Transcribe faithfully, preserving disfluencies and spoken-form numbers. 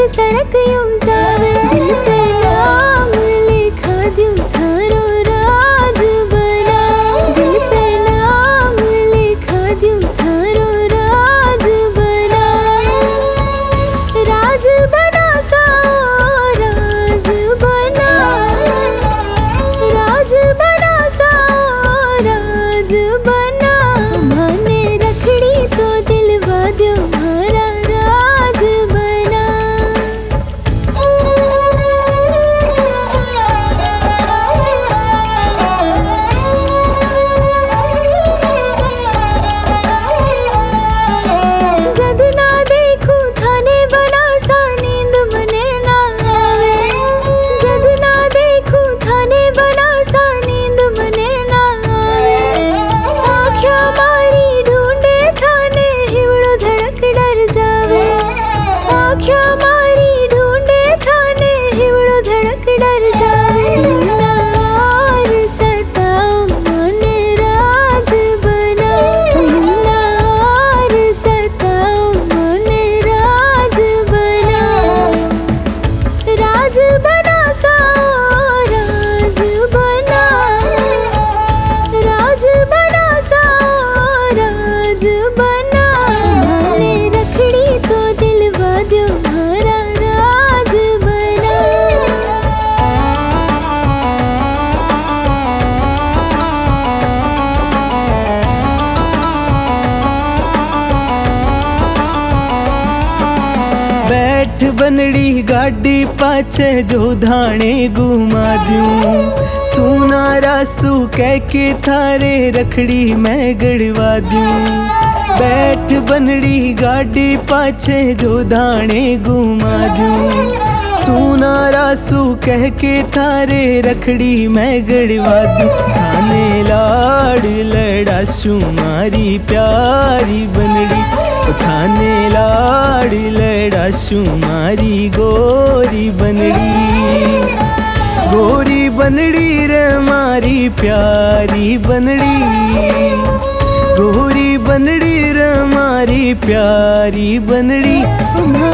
सरक यूं जावे, दिल पे नाम लिखा दूं थारो राज बना, दिल पे नाम लिखा दूं थारो राज बना, राज बना सा राज बना, राज बना सा राज बना, माने रखड़ी तो दिलवा दो मारा राज बना। जद ना देखूं थाने बना सा नींद मने ना आवे, जद ना देखूं थाने बना सा नींद मने ना आवे, आँखियाँ मारी ढूंढे थाने हिवड़ो धड़क डर जावे, आँखियाँ मारी ढूंढे थाने हिवड़ो धड़क डर जावे, नार सताओ मने राज बना, नार सताओ मने राज बना, राज बना सा राज बना, राज बना सा राज बना, माने रखड़ी तो दिलवा दो मारा राज बना। बैठ बनड़ी गाड़ी पाछे जो धाणे घुमा दूं, सुना रासू कह के थारे रखड़ी मैं गड़वा दूं, बैठ बनड़ी गाड़ी पाछे जो धाणे घुमा दूं, सुना रासू कह के थारे रखड़ी मैं गड़वा दूं, थाने लाड़ लड़ासू मारी प्यारी बनड़ी, थाने लाड़ लड़ासू मारी गोरी बनड़ी, गोरी बनड़ी रे मारी प्यारी बनड़ी, गोरी बनड़ी रे मारी प्यारी बनड़ी।